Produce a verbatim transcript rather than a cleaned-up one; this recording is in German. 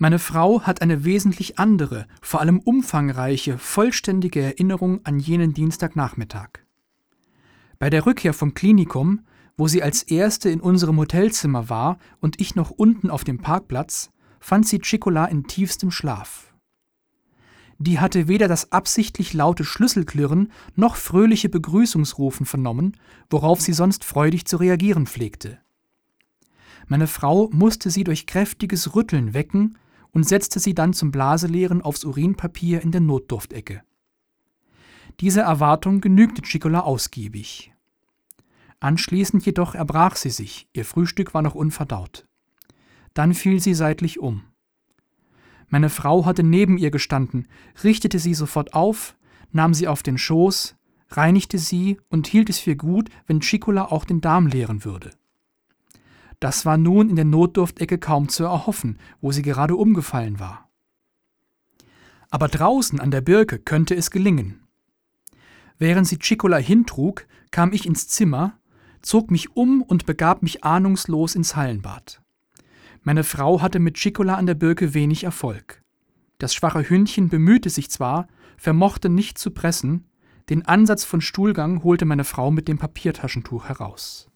Meine Frau hat eine wesentlich andere, vor allem umfangreiche, vollständige Erinnerung an jenen Dienstagnachmittag. Bei der Rückkehr vom Klinikum, wo sie als Erste in unserem Hotelzimmer war und ich noch unten auf dem Parkplatz, fand sie Chicola in tiefstem Schlaf. Die hatte weder das absichtlich laute Schlüsselklirren noch fröhliche Begrüßungsrufen vernommen, worauf sie sonst freudig zu reagieren pflegte. Meine Frau musste sie durch kräftiges Rütteln wecken und setzte sie dann zum Blaseleeren aufs Urinpapier in der Notdurftecke. Diese Erwartung genügte Chicola ausgiebig. Anschließend jedoch erbrach sie sich, ihr Frühstück war noch unverdaut. Dann fiel sie seitlich um. Meine Frau hatte neben ihr gestanden, richtete sie sofort auf, nahm sie auf den Schoß, reinigte sie und hielt es für gut, wenn Chicola auch den Darm leeren würde. Das war nun in der Notdurftecke kaum zu erhoffen, wo sie gerade umgefallen war. Aber draußen an der Birke könnte es gelingen. Während sie Chicola hintrug, kam ich ins Zimmer, zog mich um und begab mich ahnungslos ins Hallenbad. Meine Frau hatte mit Chicola an der Birke wenig Erfolg. Das schwache Hündchen bemühte sich zwar, vermochte nicht zu pressen, den Ansatz von Stuhlgang holte meine Frau mit dem Papiertaschentuch heraus.